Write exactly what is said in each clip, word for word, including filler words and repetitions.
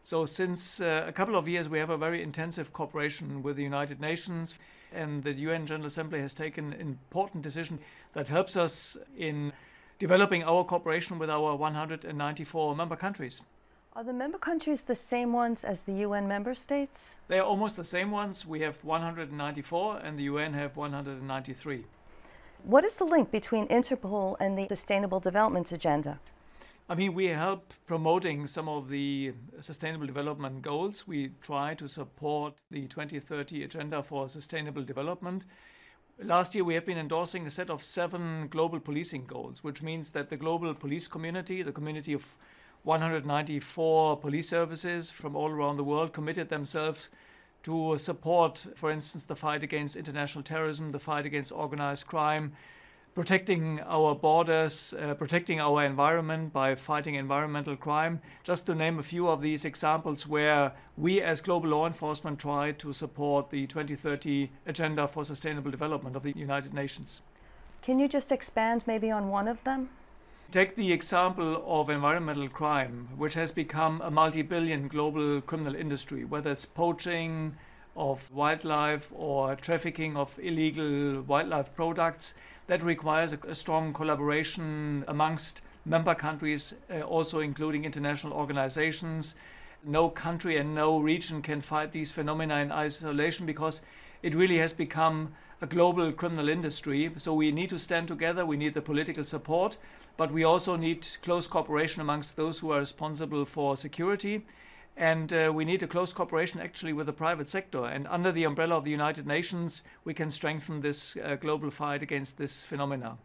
So since uh, a couple of years, we have a very intensive cooperation with the United Nations, and the U N General Assembly has taken an important decision that helps us in developing our cooperation with our one hundred ninety-four member countries. Are the member countries the same ones as the U N member states? They are almost the same ones. We have one hundred ninety-four and the U N have one hundred ninety-three. What is the link between Interpol and the Sustainable Development Agenda? I mean, we help promoting some of the Sustainable Development Goals. We try to support the twenty thirty Agenda for Sustainable Development. Last year, we have been endorsing a set of seven global policing goals, which means that the global police community, the community of one hundred ninety-four police services from all around the world, committed themselves to support, for instance, the fight against international terrorism, the fight against organized crime, protecting our borders, uh, protecting our environment by fighting environmental crime, just to name a few of these examples where we as global law enforcement try to support the twenty thirty Agenda for Sustainable Development of the United Nations. Can you just expand maybe on one of them? Take the example of environmental crime, which has become a multi-billion global criminal industry, whether it's poaching of wildlife or trafficking of illegal wildlife products. That requires a, a strong collaboration amongst member countries, uh, also including international organizations. No country and no region can fight these phenomena in isolation because it really has become a global criminal industry. So we need to stand together, we need the political support, but we also need close cooperation amongst those who are responsible for security. And uh, we need a close cooperation actually with the private sector. And under the umbrella of the United Nations, we can strengthen this uh, global fight against this phenomena.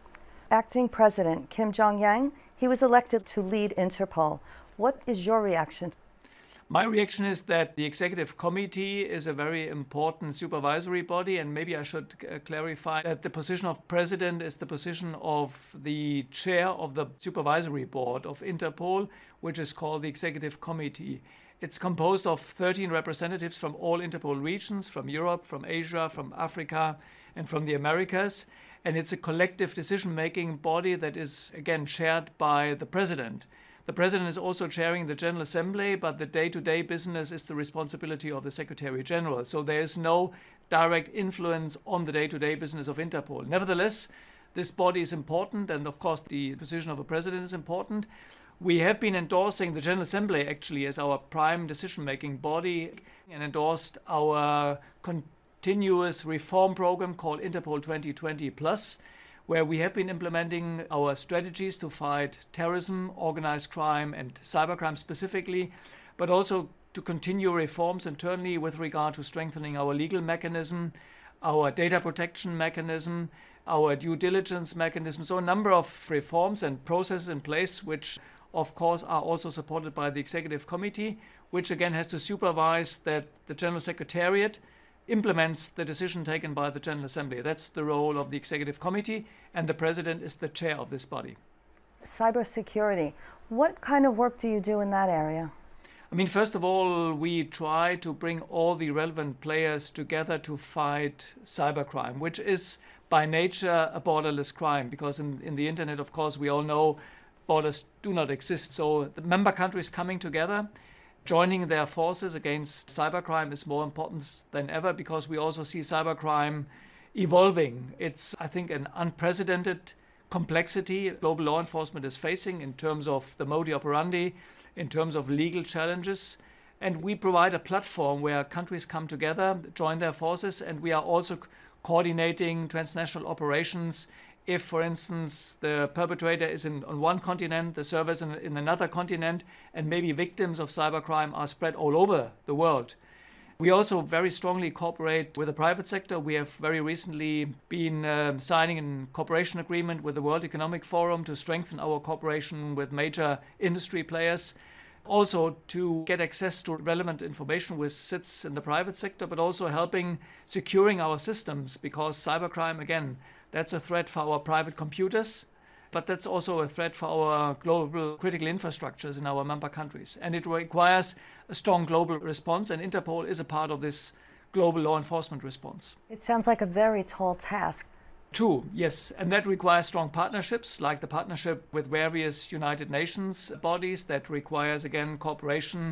Acting President Kim Jong-yang, he was elected to lead Interpol. What is your reaction? My reaction is that the Executive Committee is a very important supervisory body, and maybe I should uh, clarify that the position of President is the position of the chair of the Supervisory Board of Interpol, which is called the Executive Committee. It's composed of thirteen representatives from all Interpol regions, from Europe, from Asia, from Africa, and from the Americas. And it's a collective decision-making body that is, again, chaired by the President. The President is also chairing the General Assembly, but the day-to-day business is the responsibility of the Secretary General. So there is no direct influence on the day-to-day business of Interpol. Nevertheless, this body is important, and of course the position of a President is important. We have been endorsing the General Assembly actually as our prime decision-making body and endorsed our continuous reform program called Interpol twenty twenty plus, where we have been implementing our strategies to fight terrorism, organized crime, and cybercrime specifically, but also to continue reforms internally with regard to strengthening our legal mechanism, our data protection mechanism, our due diligence mechanism. So a number of reforms and processes in place, which of course are also supported by the Executive Committee, which again has to supervise that the General Secretariat implements the decision taken by the General Assembly. That's the role of the Executive Committee, and the President is the chair of this body. Cybersecurity. What kind of work do you do in that area? I mean, first of all, we try to bring all the relevant players together to fight cybercrime, which is by nature a borderless crime, because in, in the internet, of course, we all know borders do not exist. So the member countries coming together, joining their forces against cybercrime is more important than ever, because we also see cybercrime evolving. It's, I think, an unprecedented complexity global law enforcement is facing in terms of the modus operandi, in terms of legal challenges. And we provide a platform where countries come together, join their forces, and we are also coordinating transnational operations. If, for instance, the perpetrator is in, on one continent, the server is in, in another continent, and maybe victims of cybercrime are spread all over the world. We also very strongly cooperate with the private sector. We have very recently been uh, signing a cooperation agreement with the World Economic Forum to strengthen our cooperation with major industry players. Also to get access to relevant information which sits in the private sector, but also helping securing our systems, because cybercrime, again, that's a threat for our private computers, but that's also a threat for our global critical infrastructures in our member countries. And it requires a strong global response, and Interpol is a part of this global law enforcement response. It sounds like a very tall task. True, yes, and that requires strong partnerships, like the partnership with various United Nations bodies. That requires, again, cooperation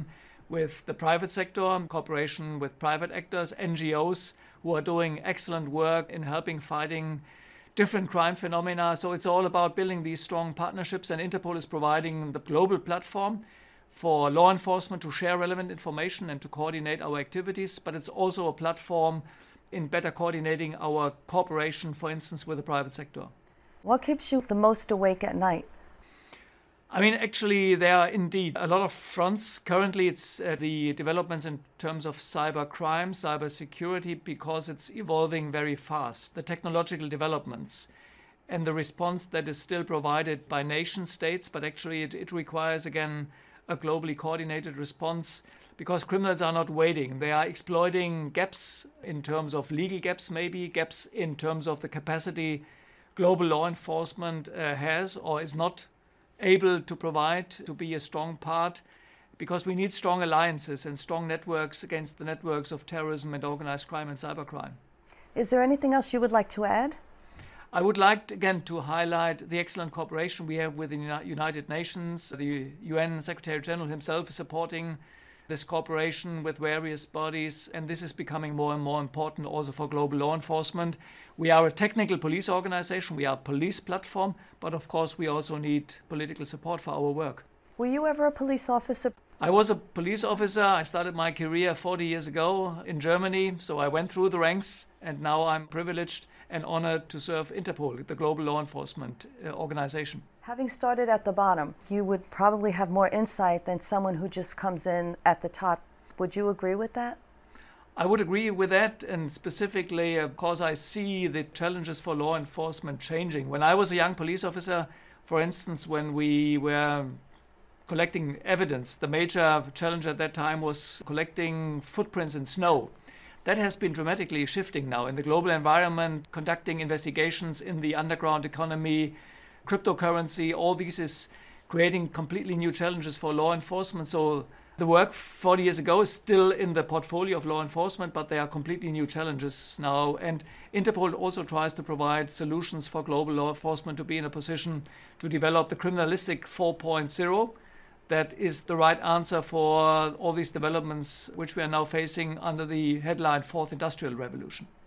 with the private sector, cooperation with private actors, N G Os who are doing excellent work in helping fighting different crime phenomena. So it's all about building these strong partnerships, and Interpol is providing the global platform for law enforcement to share relevant information and to coordinate our activities, but it's also a platform in better coordinating our cooperation, for instance, with the private sector. What keeps you the most awake at night? I mean, actually, there are indeed a lot of fronts. Currently, it's uh, the developments in terms of cyber crime, cyber security, because it's evolving very fast. The technological developments and the response that is still provided by nation states, but actually it, it requires, again, a globally coordinated response, because criminals are not waiting. They are exploiting gaps in terms of legal gaps, maybe gaps in terms of the capacity global law enforcement uh, has or is not able to provide, to be a strong part, because we need strong alliances and strong networks against the networks of terrorism and organized crime and cybercrime. Is there anything else you would like to add? I would like, again, to highlight the excellent cooperation we have with the United Nations. The U N Secretary General himself is supporting this cooperation with various bodies, and this is becoming more and more important also for global law enforcement. We are a technical police organization, we are a police platform, but of course we also need political support for our work. Were you ever a police officer? I was a police officer. I started my career forty years ago in Germany, so I went through the ranks, and now I'm privileged and honored to serve Interpol, the global law enforcement uh, organization. Having started at the bottom, you would probably have more insight than someone who just comes in at the top. Would you agree with that? I would agree with that, and specifically because I see the challenges for law enforcement changing. When I was a young police officer, for instance, when we were collecting evidence, the major challenge at that time was collecting footprints in snow. That has been dramatically shifting now in the global environment, conducting investigations in the underground economy, cryptocurrency. All this is creating completely new challenges for law enforcement. So the work forty years ago is still in the portfolio of law enforcement, but there are completely new challenges now. And Interpol also tries to provide solutions for global law enforcement to be in a position to develop the criminalistic four point oh. That is the right answer for all these developments which we are now facing under the headline Fourth Industrial Revolution.